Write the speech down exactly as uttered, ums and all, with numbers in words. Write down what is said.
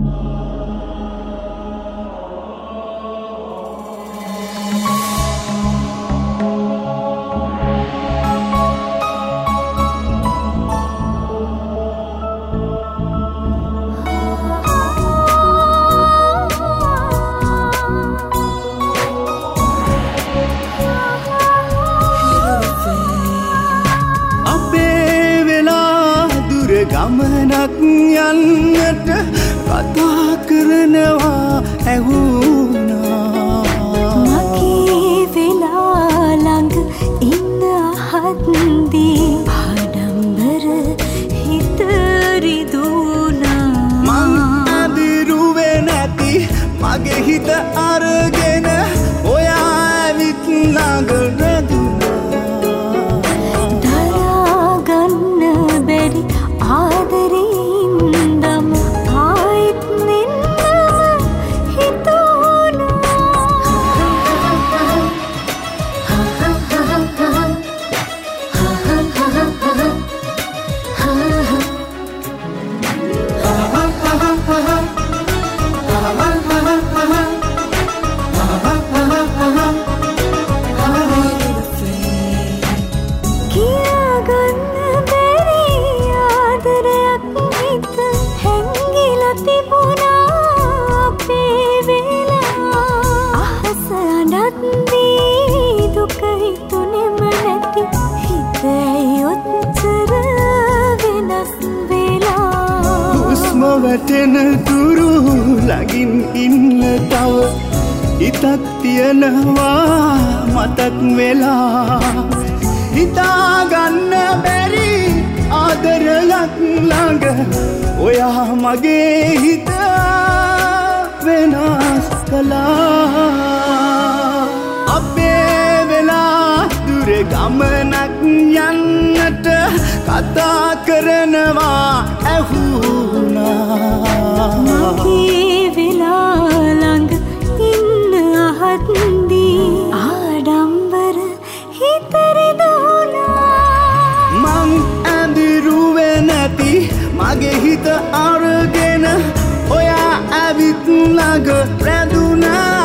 ගමනක් යන්නට කතා කරනවා ඇහුණා මගේ වෙලා ළඟ ඉන්න අහද්දී ආඩම්බර හිත රිදුණා මං අඳුරුවේ නැති මගේ හිත අරගෙන ඔයා ඇවිත් ළඟ රැඳුණා දරා ගන්න බැරි ආදරින්දම ආයිත් නින්නම හිතුණා වැටෙන තුරු ළඟින් ඉන්න තව හිතක් තියනවා මතක් වෙලා හිතාගන්න බැරි ආදරයක් ළඟ ඔයා මගේ හිත වෙනස් කළා අපේ වෙලා දුර ගමනක් යන්නට කතා කරනවා ඇහුණා මගේ වෙලා ළඟ ඉන්න අහද්දී ආඩම්බර හිත රිදුණා මං අඳුරුවේ නැති මගේ හිත අරගෙන ඔයා ඇවිත් ළඟ රැඳුණා